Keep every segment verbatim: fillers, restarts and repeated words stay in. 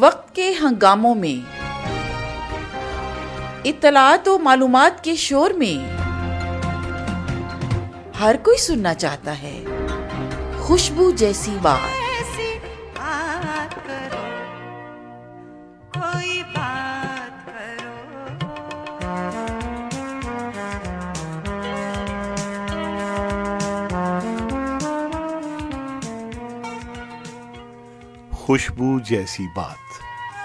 وقت کے ہنگاموں میں، اطلاعات و معلومات کے شور میں ہر کوئی سننا چاہتا ہے خوشبو جیسی بات۔ خوشبو جیسی بات۔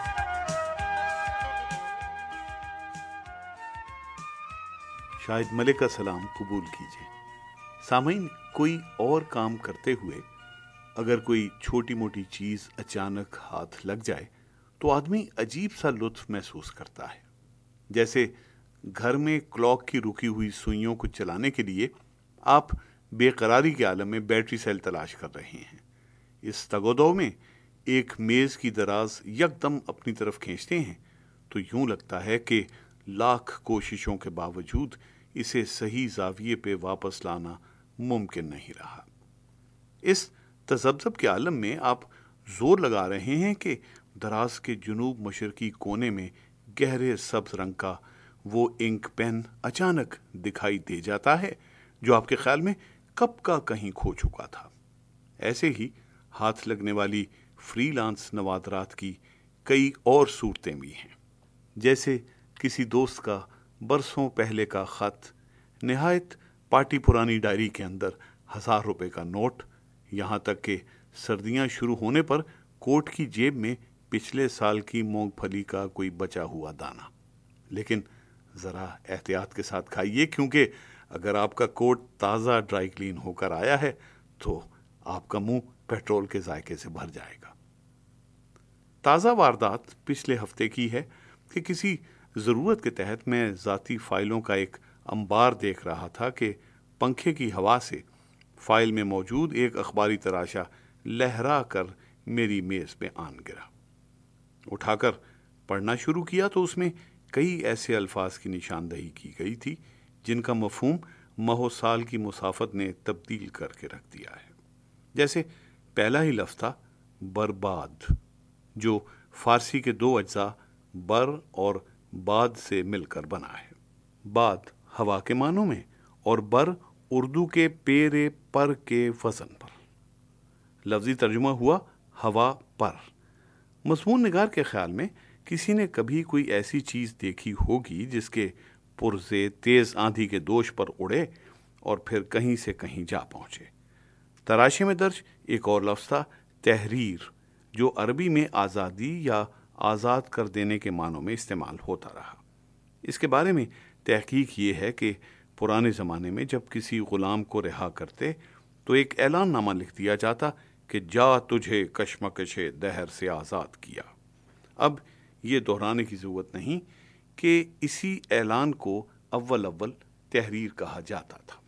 شاہد ملک کا سلام قبول کیجیے۔ سامعین، کوئی اور کام کرتے ہوئے اگر کوئی چھوٹی موٹی چیز اچانک ہاتھ لگ جائے تو آدمی عجیب سا لطف محسوس کرتا ہے، جیسے گھر میں کلاک کی رکی ہوئی سوئیوں کو چلانے کے لیے آپ بے قراری کے عالم میں بیٹری سیل تلاش کر رہے ہیں۔ اس تگودو میں ایک میز کی دراز یکدم اپنی طرف کھینچتے ہیں تو یوں لگتا ہے کہ لاکھ کوششوں کے باوجود اسے صحیح زاویے پہ واپس لانا ممکن نہیں رہا۔ اس تذبذب کے عالم میں آپ زور لگا رہے ہیں کہ دراز کے جنوب مشرقی کونے میں گہرے سبز رنگ کا وہ انک پین اچانک دکھائی دے جاتا ہے جو آپ کے خیال میں کب کا کہیں کھو چکا تھا۔ ایسے ہی ہاتھ لگنے والی فری لانس نوادرات کی کئی اور صورتیں بھی ہیں، جیسے کسی دوست کا برسوں پہلے کا خط، نہایت پارٹی پرانی ڈائری کے اندر ہزار روپے کا نوٹ، یہاں تک کہ سردیاں شروع ہونے پر کوٹ کی جیب میں پچھلے سال کی مونگ پھلی کا کوئی بچا ہوا دانہ۔ لیکن ذرا احتیاط کے ساتھ کھائیے، کیونکہ اگر آپ کا کوٹ تازہ ڈرائی کلین ہو کر آیا ہے تو آپ کا منہ پیٹرول کے ذائقے سے بھر جائے گا۔ تازہ واردات پچھلے ہفتے کی ہے کہ کسی ضرورت کے تحت میں ذاتی فائلوں کا ایک انبار دیکھ رہا تھا کہ پنکھے کی ہوا سے فائل میں موجود ایک اخباری تراشا لہرا کر میری میز پہ آن گرا۔ اٹھا کر پڑھنا شروع کیا تو اس میں کئی ایسے الفاظ کی نشاندہی کی گئی تھی جن کا مفہوم ماہ و سال کی مسافت نے تبدیل کر کے رکھ دیا ہے۔ جیسے پہلا ہی لفظ تھا برباد، جو فارسی کے دو اجزاء بر اور باد سے مل کر بنا ہے۔ باد ہوا کے معنوں میں اور بر اردو کے پیرے پر کے وزن پر۔ لفظی ترجمہ ہوا ہوا پر۔ مضمون نگار کے خیال میں کسی نے کبھی کوئی ایسی چیز دیکھی ہوگی جس کے پرزے تیز آندھی کے دوش پر اڑے اور پھر کہیں سے کہیں جا پہنچے۔ تراشے میں درج ایک اور لفظ تھا تحریر، جو عربی میں آزادی یا آزاد کر دینے کے معنوں میں استعمال ہوتا رہا۔ اس کے بارے میں تحقیق یہ ہے کہ پرانے زمانے میں جب کسی غلام کو رہا کرتے تو ایک اعلان نامہ لکھ دیا جاتا کہ جا تجھے کشمکش دہر سے آزاد کیا۔ اب یہ دہرانے کی ضرورت نہیں کہ اسی اعلان کو اول اول تحریر کہا جاتا تھا۔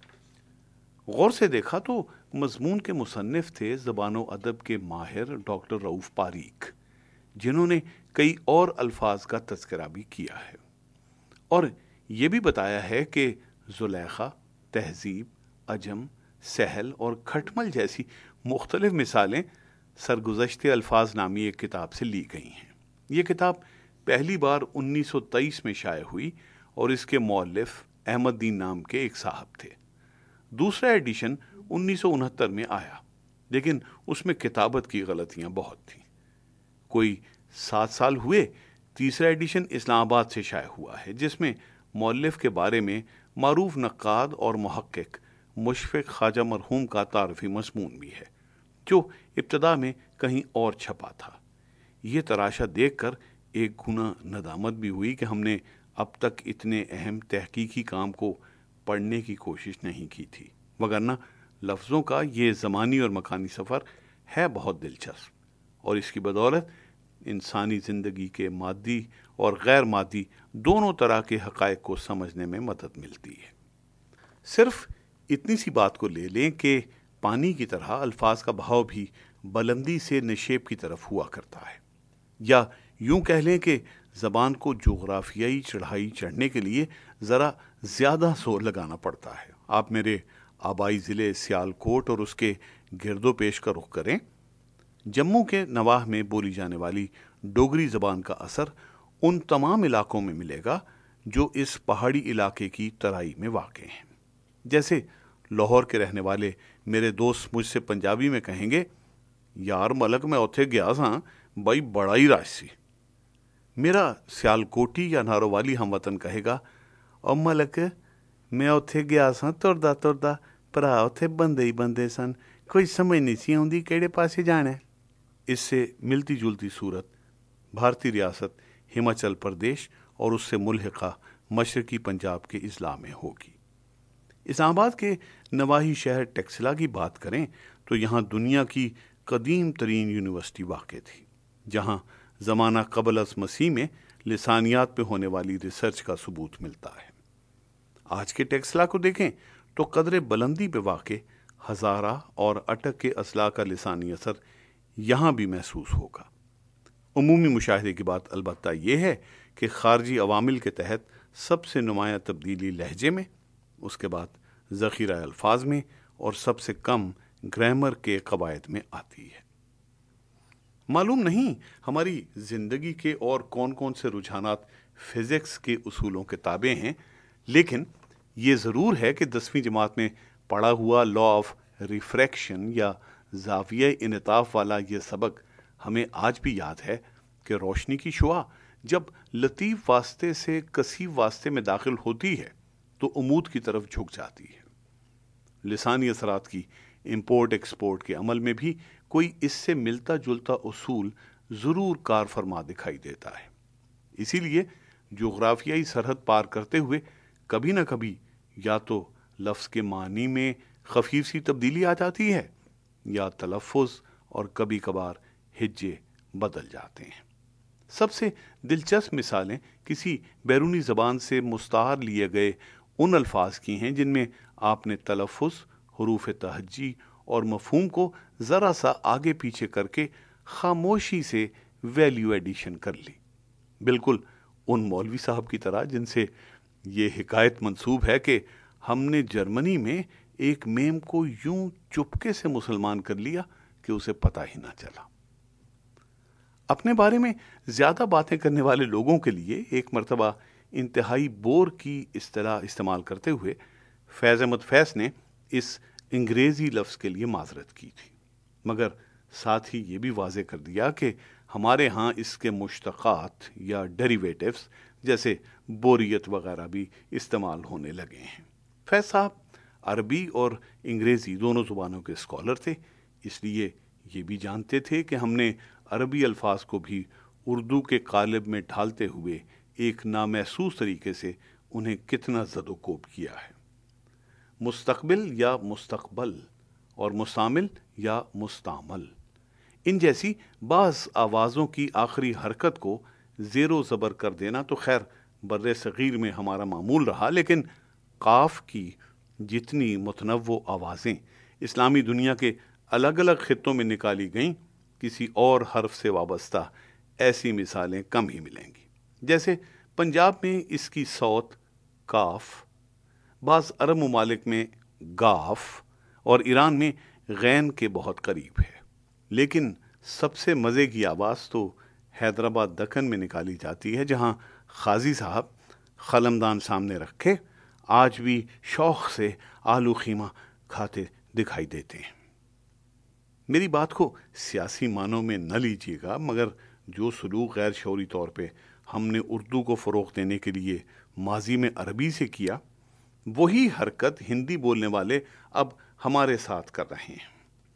غور سے دیکھا تو مضمون کے مصنف تھے زبان و ادب کے ماہر ڈاکٹر رؤوف پاریک، جنہوں نے کئی اور الفاظ کا تذکرہ بھی کیا ہے اور یہ بھی بتایا ہے کہ زلیخا، تہذیب، عجم، سہل اور کھٹمل جیسی مختلف مثالیں سرگزشتے الفاظ نامی ایک کتاب سے لی گئی ہیں۔ یہ کتاب پہلی بار انیس سو تیئیس میں شائع ہوئی اور اس کے مؤلف احمد دین نام کے ایک صاحب تھے۔ دوسرا ایڈیشن انیس سو انہتر میں آیا، لیکن اس میں کتابت کی غلطیاں بہت تھیں۔ کوئی سات سال ہوئے تیسرا ایڈیشن اسلام آباد سے شائع ہوا ہے، جس میں مؤلف کے بارے میں معروف نقاد اور محقق مشفق خواجہ مرحوم کا تعارفی مضمون بھی ہے، جو ابتدا میں کہیں اور چھپا تھا۔ یہ تراشا دیکھ کر ایک گنا ندامت بھی ہوئی کہ ہم نے اب تک اتنے اہم تحقیقی کام کو پڑھنے کی کوشش نہیں کی تھی، وگرنہ لفظوں کا یہ زمانی اور مکانی سفر ہے بہت دلچسپ، اور اس کی بدولت انسانی زندگی کے مادی اور غیر مادی دونوں طرح کے حقائق کو سمجھنے میں مدد ملتی ہے۔ صرف اتنی سی بات کو لے لیں کہ پانی کی طرح الفاظ کا بہاؤ بھی بلندی سے نشیب کی طرف ہوا کرتا ہے، یا یوں کہہ لیں کہ زبان کو جغرافیائی چڑھائی چڑھنے کے لیے ذرا زیادہ زور لگانا پڑتا ہے۔ آپ میرے آبائی ضلع سیالکوٹ اور اس کے گرد و پیش کا رخ کریں، جموں کے نواح میں بولی جانے والی ڈوگری زبان کا اثر ان تمام علاقوں میں ملے گا جو اس پہاڑی علاقے کی ترائی میں واقع ہیں۔ جیسے لاہور کے رہنے والے میرے دوست مجھ سے پنجابی میں کہیں گے، یار ملک میں اوتھے گیا سا بھائی بڑا ہی راج سی۔ میرا سیالکوٹی یا نارووالی ہم وطن کہے گا، او ملک میں اوتھے گیا سا تردا تردا پرا اوتھے بندے ہی بندے سن، کوئی سمجھ نہیں سی آؤندی کیڑے پاسے جانا ہے۔ اس سے ملتی جلتی صورت بھارتی ریاست ہماچل پردیش اور اس سے ملحقہ مشرقی پنجاب کے اضلاع میں ہوگی۔ اسلام آباد کے نواحی شہر ٹیکسلا کی بات کریں تو یہاں دنیا کی قدیم ترین یونیورسٹی واقع تھی، جہاں زمانہ قبل از مسیح میں لسانیات پہ ہونے والی ریسرچ کا ثبوت ملتا ہے۔ آج کے ٹیکسلا کو دیکھیں تو قدر بلندی پہ واقع ہزارہ اور اٹک کے اضلاع کا لسانی اثر یہاں بھی محسوس ہوگا۔ عمومی مشاہدے کی بات البتہ یہ ہے کہ خارجی عوامل کے تحت سب سے نمایاں تبدیلی لہجے میں، اس کے بعد ذخیرہ الفاظ میں اور سب سے کم گرامر کے قواعد میں آتی ہے۔ معلوم نہیں ہماری زندگی کے اور کون کون سے رجحانات فزکس کے اصولوں کے تابع ہیں، لیکن یہ ضرور ہے کہ دسویں جماعت میں پڑھا ہوا لا آف ریفریکشن یا زاویہ انعطاف والا یہ سبق ہمیں آج بھی یاد ہے کہ روشنی کی شعاع جب لطیف واسطے سے کثیف واسطے میں داخل ہوتی ہے تو عمود کی طرف جھک جاتی ہے۔ لسانی اثرات کی امپورٹ ایکسپورٹ کے عمل میں بھی کوئی اس سے ملتا جلتا اصول ضرور کار فرما دکھائی دیتا ہے۔ اسی لیے جغرافیائی سرحد پار کرتے ہوئے کبھی نہ کبھی یا تو لفظ کے معنی میں خفیف سی تبدیلی آ جاتی ہے یا تلفظ اور کبھی کبھار ہجے بدل جاتے ہیں۔ سب سے دلچسپ مثالیں کسی بیرونی زبان سے مستعار لیے گئے ان الفاظ کی ہیں جن میں آپ نے تلفظ، حروف تہجی اور مفہوم کو ذرا سا آگے پیچھے کر کے خاموشی سے ویلیو ایڈیشن کر لی، بالکل ان مولوی صاحب کی طرح جن سے یہ حکایت منسوب ہے کہ ہم نے جرمنی میں ایک میم کو یوں چپکے سے مسلمان کر لیا کہ اسے پتہ ہی نہ چلا۔ اپنے بارے میں زیادہ باتیں کرنے والے لوگوں کے لیے ایک مرتبہ انتہائی بور کی اصطلاح استعمال کرتے ہوئے فیض احمد فیض نے اس انگریزی لفظ کے لیے معذرت کی تھی، مگر ساتھ ہی یہ بھی واضح کر دیا کہ ہمارے ہاں اس کے مشتقات یا ڈیریویٹیوز جیسے بوریت وغیرہ بھی استعمال ہونے لگے ہیں۔ فیض صاحب عربی اور انگریزی دونوں زبانوں کے اسکالر تھے، اس لیے یہ بھی جانتے تھے کہ ہم نے عربی الفاظ کو بھی اردو کے قالب میں ڈھالتے ہوئے ایک نامحسوس طریقے سے انہیں کتنا زد و کوب کیا ہے۔ مستقبل یا مستقبل اور مستعمل یا مستعمل، ان جیسی بعض آوازوں کی آخری حرکت کو زیر و زبر کر دینا تو خیر بر صغیر میں ہمارا معمول رہا، لیکن قاف کی جتنی متنوع آوازیں اسلامی دنیا کے الگ الگ خطوں میں نکالی گئیں، کسی اور حرف سے وابستہ ایسی مثالیں کم ہی ملیں گی۔ جیسے پنجاب میں اس کی صوت کاف، بعض عرب ممالک میں گاف اور ایران میں غین کے بہت قریب ہے، لیکن سب سے مزے کی آواز تو حیدرآباد دکن میں نکالی جاتی ہے، جہاں قاضی صاحب قلمدان سامنے رکھے آج بھی شوق سے آلو خیمہ کھاتے دکھائی دیتے ہیں۔ میری بات کو سیاسی معنوں میں نہ لیجیے گا، مگر جو سلوک غیر شعوری طور پہ ہم نے اردو کو فروغ دینے کے لیے ماضی میں عربی سے کیا، وہی حرکت ہندی بولنے والے اب ہمارے ساتھ کر رہے ہیں۔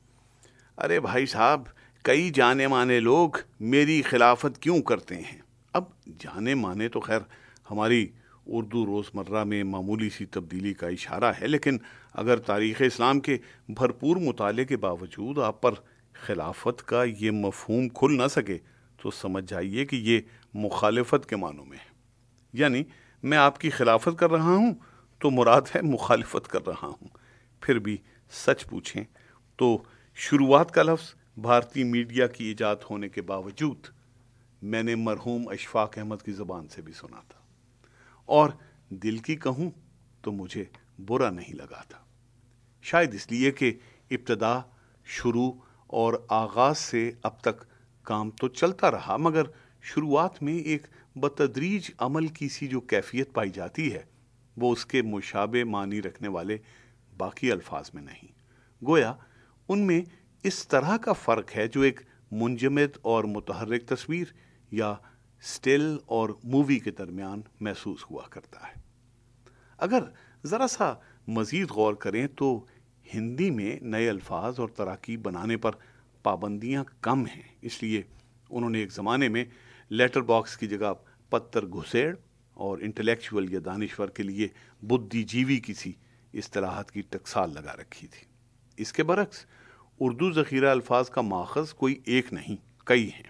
ارے بھائی صاحب، کئی جانے مانے لوگ میری خلافت کیوں کرتے ہیں؟ اب جانے مانے تو خیر ہماری اردو روزمرہ میں معمولی سی تبدیلی کا اشارہ ہے، لیکن اگر تاریخ اسلام کے بھرپور مطالعے کے باوجود آپ پر خلافت کا یہ مفہوم کھل نہ سکے تو سمجھ جائیے کہ یہ مخالفت کے معنوں میں ہے۔ یعنی میں آپ کی خلافت کر رہا ہوں تو مراد ہے مخالفت کر رہا ہوں۔ پھر بھی سچ پوچھیں تو شروعات کا لفظ بھارتی میڈیا کی ایجاد ہونے کے باوجود میں نے مرحوم اشفاق احمد کی زبان سے بھی سنا تھا، اور دل کی کہوں تو مجھے برا نہیں لگا تھا، شاید اس لیے کہ ابتدا، شروع اور آغاز سے اب تک کام تو چلتا رہا، مگر شروعات میں ایک بتدریج عمل کی سی جو کیفیت پائی جاتی ہے وہ اس کے مشابہ معنی رکھنے والے باقی الفاظ میں نہیں۔ گویا ان میں اس طرح کا فرق ہے جو ایک منجمد اور متحرک تصویر یا سٹل اور مووی کے درمیان محسوس ہوا کرتا ہے۔ اگر ذرا سا مزید غور کریں تو ہندی میں نئے الفاظ اور تراکیب بنانے پر پابندیاں کم ہیں، اس لیے انہوں نے ایک زمانے میں لیٹر باکس کی جگہ پتر گھسیڑ اور انٹلیکچوئل یا دانشور کے لیے بدھی جیوی کسی اصطلاحات کی ٹکسال لگا رکھی تھی۔ اس کے برعکس اردو ذخیرہ الفاظ کا ماخذ کوئی ایک نہیں، کئی ہیں۔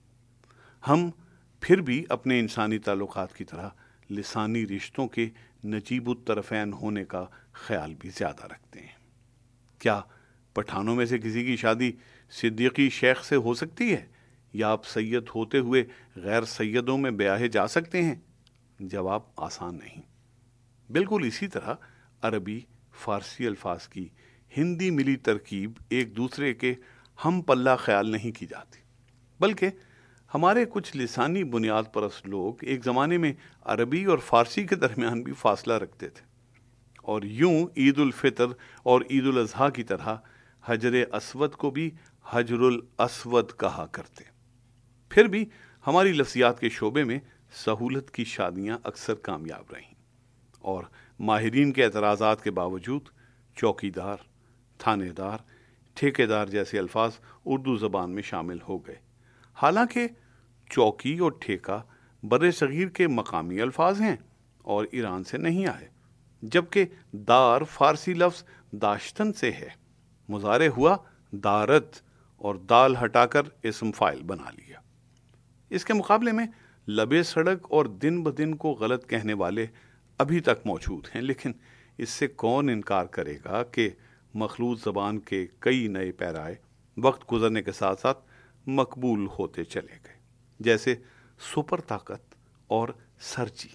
ہم پھر بھی اپنے انسانی تعلقات کی طرح لسانی رشتوں کے نجیب الطرفین ہونے کا خیال بھی زیادہ رکھتے ہیں۔ کیا پٹھانوں میں سے کسی کی شادی صدیقی شیخ سے ہو سکتی ہے، یا آپ سید ہوتے ہوئے غیر سیدوں میں بیاہے جا سکتے ہیں؟ جواب آسان نہیں۔ بالکل اسی طرح عربی فارسی الفاظ کی ہندی ملی ترکیب ایک دوسرے کے ہم پلہ خیال نہیں کی جاتی، بلکہ ہمارے کچھ لسانی بنیاد پرست لوگ ایک زمانے میں عربی اور فارسی کے درمیان بھی فاصلہ رکھتے تھے، اور یوں عید الفطر اور عید الاضحیٰ کی طرح حجر اسود کو بھی حجر الاسود کہا کرتے۔ پھر بھی ہماری لفظیات کے شعبے میں سہولت کی شادیاں اکثر کامیاب رہیں، اور ماہرین کے اعتراضات کے باوجود چوکی دار، تھانے دار، ٹھیکے دار جیسے الفاظ اردو زبان میں شامل ہو گئے۔ حالانکہ چوکی اور ٹھیکہ بر صغیر کے مقامی الفاظ ہیں اور ایران سے نہیں آئے، جبکہ دار فارسی لفظ داشتن سے ہے، مضارع ہوا دارت اور دال ہٹا کر اسم فاعل بنا لیا۔ اس کے مقابلے میں لبے سڑک اور دن بدن کو غلط کہنے والے ابھی تک موجود ہیں، لیکن اس سے کون انکار کرے گا کہ مخلوط زبان کے کئی نئے پیرائے وقت گزرنے کے ساتھ ساتھ مقبول ہوتے چلے گئے، جیسے سپر طاقت اور سرچی۔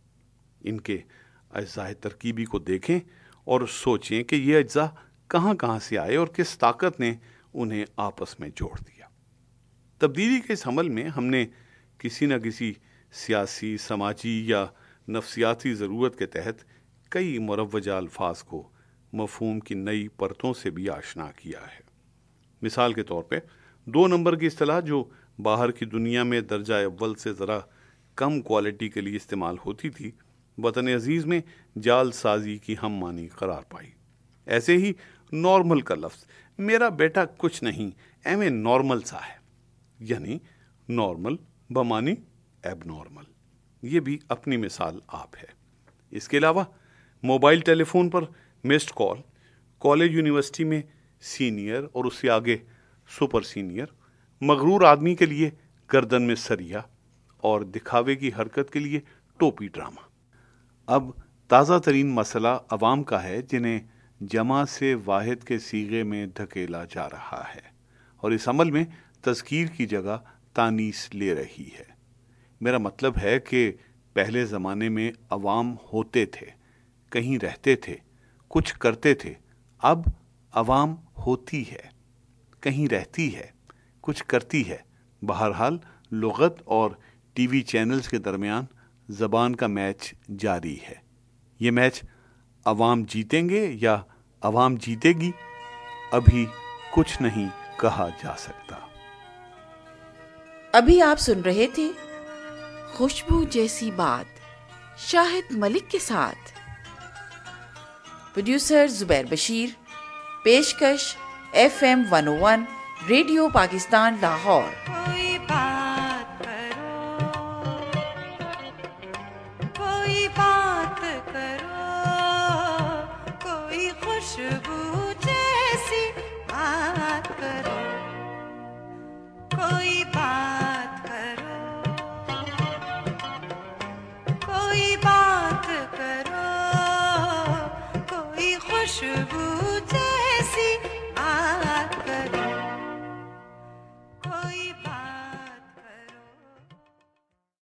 ان کے اجزاء ترکیبی کو دیکھیں اور سوچیں کہ یہ اجزاء کہاں کہاں سے آئے اور کس طاقت نے انہیں آپس میں جوڑ دیا۔ تبدیلی کے اس عمل میں ہم نے کسی نہ کسی سیاسی، سماجی یا نفسیاتی ضرورت کے تحت کئی مروجہ الفاظ کو مفہوم کی نئی پرتوں سے بھی آشنا کیا ہے۔ مثال کے طور پہ دو نمبر کی اصطلاح جو باہر کی دنیا میں درجہ اول سے ذرا کم کوالٹی کے لیے استعمال ہوتی تھی، وطن عزیز میں جال سازی کی ہم معنی قرار پائی۔ ایسے ہی نارمل کا لفظ میرا بیٹا کچھ نہیں ایم اے نارمل سا ہے، یعنی نارمل بمانی ایب نارمل۔ یہ بھی اپنی مثال آپ ہے۔ اس کے علاوہ موبائل ٹیلی فون پر مسڈ کال، کالج یونیورسٹی میں سینئر اور اس سے آگے سپر سینئر، مغرور آدمی کے لیے گردن میں سریا اور دکھاوے کی حرکت کے لیے ٹوپی ڈرامہ۔ اب تازہ ترین مسئلہ عوام کا ہے جنہیں جمع سے واحد کے صیغے میں دھکیلا جا رہا ہے، اور اس عمل میں تذکیر کی جگہ تانیث لے رہی ہے۔ میرا مطلب ہے کہ پہلے زمانے میں عوام ہوتے تھے، کہیں رہتے تھے، کچھ کرتے تھے۔ اب عوام ہوتی ہے، کہیں رہتی ہے، کچھ کرتی ہے۔ بہرحال لغت اور ٹی وی چینلز کے درمیان زبان کا میچ جاری ہے۔ یہ میچ عوام جیتیں گے یا عوام جیتے گی، ابھی کچھ نہیں کہا جا سکتا۔ ابھی آپ سن رہے تھے خوشبو جیسی بات شاہد ملک کے ساتھ۔ پروڈیوسر زبیر بشیر، پیشکش F M one O one radio Pakistan Lahore.